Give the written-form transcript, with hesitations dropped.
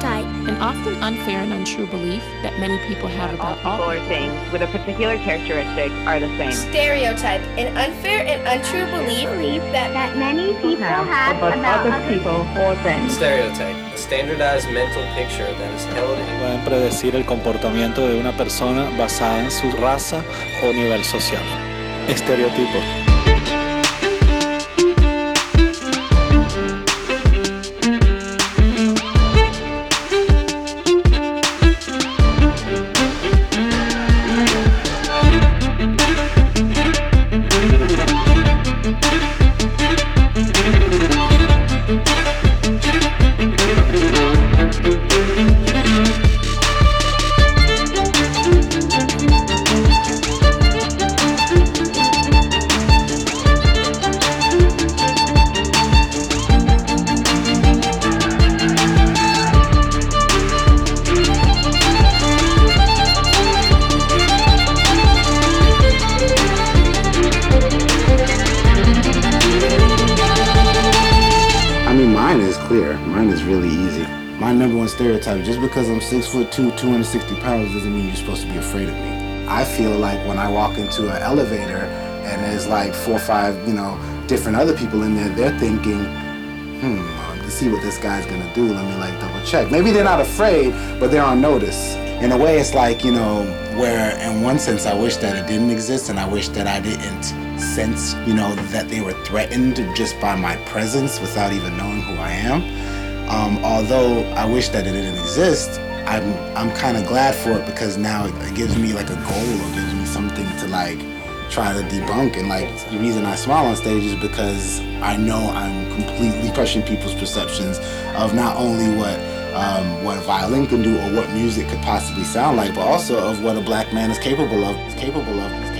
stereotype. An often unfair and untrue belief that many people have about all people or things with a particular characteristic are the same. Stereotype, an unfair and untrue belief that many people have about other people or things. Stereotype, a standardized mental picture that is held in. Pueden predecir el comportamiento de una persona basada en su raza o nivel social. Estereotipo. Mine is really easy. My number one stereotype, just because I'm 6'2", 260 pounds doesn't mean you're supposed to be afraid of me. I feel like when I walk into an elevator and there's like 4 or 5, different other people in there, they're thinking, to see what this guy's gonna do, let me double check. Maybe they're not afraid, but they're on notice. In a way, it's like, where in one sense I wish that it didn't exist, and I wish that I didn't sense, that they were threatened just by my presence without even knowing who I am. Although I wish that it didn't exist, I'm kind of glad for it, because now it gives me like a goal, or gives me something to try to debunk. And the reason I smile on stage is because I know I'm completely crushing people's perceptions of not only what a violin can do or what music could possibly sound like, but also of what a black man is capable of.